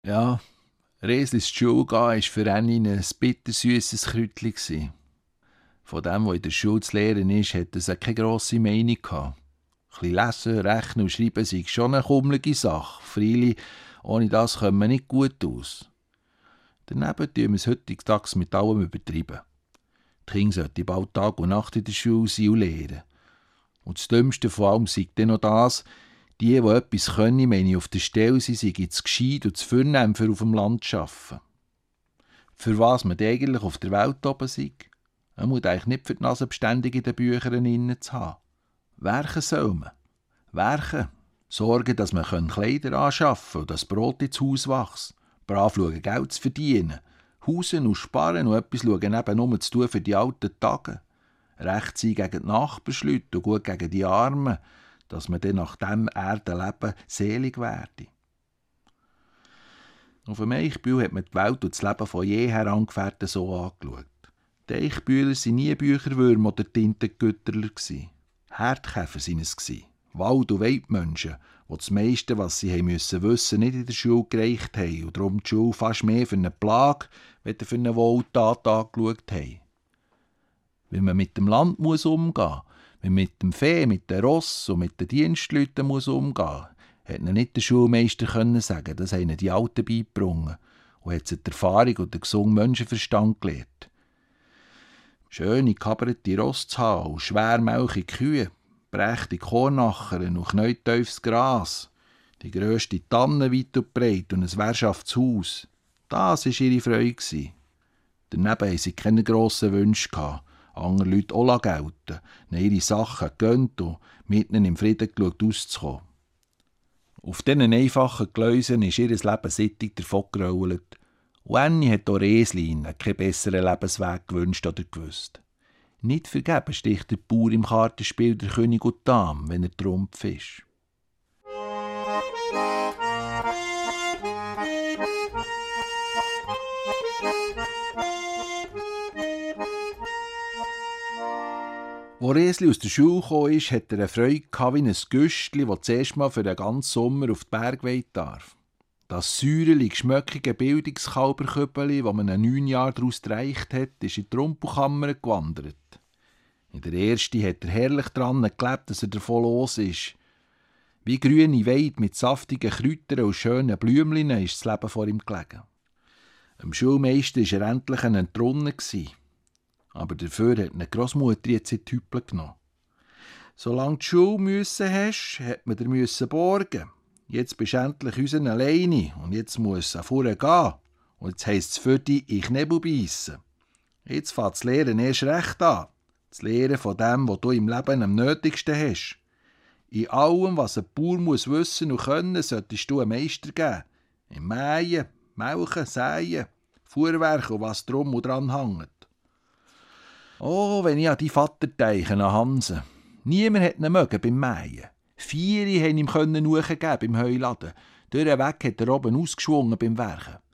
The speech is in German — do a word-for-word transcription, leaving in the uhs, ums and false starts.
Ja, Reslis Schule gehen war für Annie ein bittersüßes Kräutchen. Von dem, was in der Schule zu lernen ist, hatte sie keine grosse Meinung gehabt. Ein bisschen lesen, rechnen und schreiben sei schon eine kummelige Sache. Freilich, ohne das kommen wir nicht gut aus. Daneben tun wir es heutzutage mit allem übertrieben. Die Kinder sollten bald Tag und Nacht in der Schule sein und lehren. Und das Dümmste von allem sei dann noch das, die, die etwas können, wenn ich auf der Stelle sind, seien zu gescheit und zu vornehm für auf dem Land zu arbeiten. Für was man eigentlich auf der Welt oben sei? Man muss eigentlich nicht für die Nase beständig in den Büchern innen zu haben. Werken soll man. Werken. Sorgen, dass man Kleider anschaffen kann und das Brot ins Haus wächst. Brav schauen, Geld zu verdienen. Hausen und sparen und etwas schauen nebenum zu tun für die alten Tage. Recht sein gegen die Nachbarschleute und gut gegen die Armen, dass man dann nach dem Erdenleben selig werde. Auf dem Eichbühl hat man die Welt und das Leben von jeher Angefährten so angeschaut. Die Eichbühler waren nie Bücherwürmer oder Tintengütterler. Herdkäfer waren es. Wald- und Weidmenschen, die das meiste, was sie haben müssen wissen, nicht in der Schule gereicht haben und darum die Schule fast mehr für eine Plage, als für eine Wohltat angeschaut haben. Wie man mit dem Land muss umgehen muss, wie man mit dem Vieh, mit den Ross und mit den Dienstleuten muss umgehen muss, hat ihnen nicht der Schulmeister können sagen. Das haben ihnen die Alten beigebracht und hat sie die Erfahrung und den gesunden Menschenverstand gelehrt. Schöne, kaberte Ross zu haben und schwermälchige Kühe, prächtige Kornachern und knäutiefes Gras, die grösste Tanne weit und breit und ein Wirtschaftshaus. Das war ihre Freude. Daneben hatten sie keine grossen Wünsche, andere Leute auch gelten, ihnen ihre Sachen gönnt und mitten im Frieden geschaut auszukommen. Auf diesen einfachen Gläusen ist ihr Leben sittig davongerollt. Und Annie hat auch Reslin keinen besseren Lebensweg gewünscht oder gewusst. Nicht vergeben sticht der Bauer im Kartenspiel der König und Dame, wenn er Trumpf ist. Als Resli aus der Schule kam, hatte er eine Freude wie ein Güstli, das zuerst mal für den ganzen Sommer auf die Bergweide darf. Das säuerlich geschmöckige Bildungskalberküppeli, das man einen neun Jahre daraus gereicht hat, ist in die Rumpelkammer gewandert. In der ersten hat er herrlich daran gelebt, dass er davon los ist. Wie grüne Weide mit saftigen Kräutern und schönen Blümchen ist das Leben vor ihm gelegen. Am Schulmeister war er endlich ein Entrunner. Aber dafür hat eine Grossmutter jetzt in die Hüppel genommen. Solange du die Schule müssen hast, hat man dir müssen borgen. Jetzt bist du endlich unseren alleine und jetzt muss es vorne gehen. Und jetzt heisst es für dich in Knebel beissen. Jetzt fängt das Lehren erst recht an. Das Lehren von dem, was du im Leben am nötigsten hast. In allem, was ein Bauer muss wissen und können, solltest du einen Meister geben. Im Mähen, Melken, Säen, Fuhrwerk und was drum und dran hängt. Oh, wenn ich an die Vater denke, an Hansen. Niemand hat ihn mögen beim Mähen. Vier haben ihm nachgeben beim Heuladen. Durch den Weg hat er oben ausgeschwungen beim Werken.